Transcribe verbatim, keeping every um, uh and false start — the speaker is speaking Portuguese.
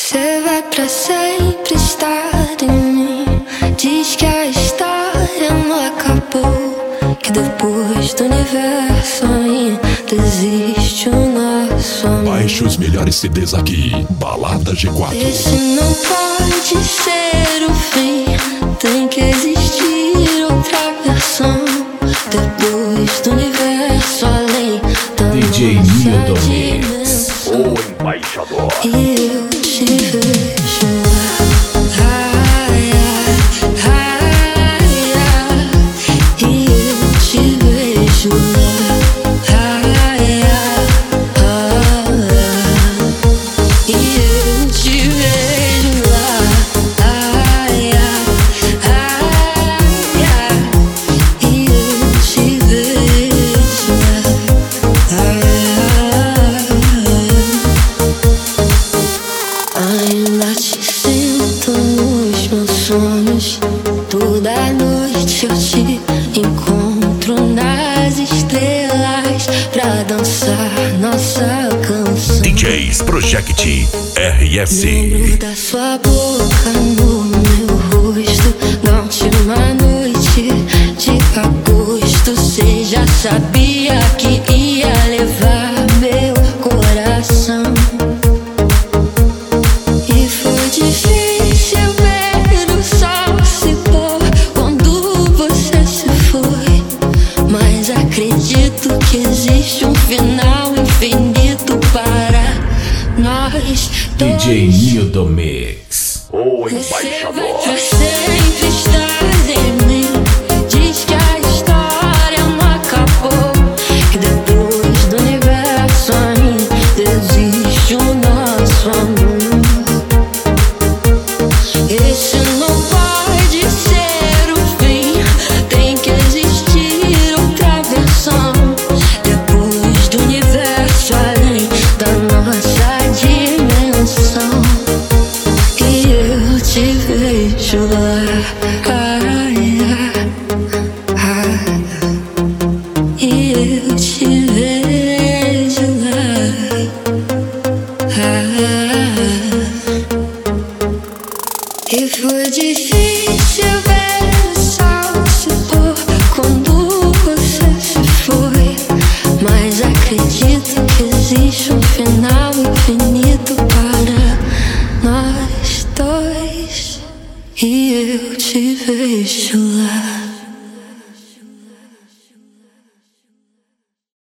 Você vai pra sempre estar em mim. Diz que a história não acabou, que depois do universo ainda existe o nosso amor. Baixe os melhores C Ds aqui, Balada G quatro. Esse não pode ser o fim, tem que existir outra versão. Depois do universo além da D J Nil do Mix, o embaixador. E eu te vejo lá, ai, ai, ai, ai. E eu te vejo lá, ai, ai, ai. E eu te vejo lá, ai, ai, ai, ai. E eu te vejo lá, ai, ai. Ainda te sinto nos meus sonhos. Toda noite eu te encontro nas estrelas pra dançar nossa canção. D Js Project R S. Lembro da sua boca no meu rosto na última noite de agosto. Cê já sabia que ia levar meu coração. E foi difícil ver o sol se pôr quando você se foi. Mas acredito que existe um final infinito para nós D dois. J Nil do Mix. O Você vai embaixador. pra sempre estar em mim. Diz que a história não acabou, que depois do universo ainda existe o nosso amor. Esse não pode ser o fim, tem que existir outra versão. Depois do universo além da nossa dimensão. E eu te vejo lá, ai, ai, ai. E eu te vejo lá, ai. E foi difícil ver o sol se pôr quando você se foi. Mas acredito que existe um final infinito para nós dois. E eu te vejo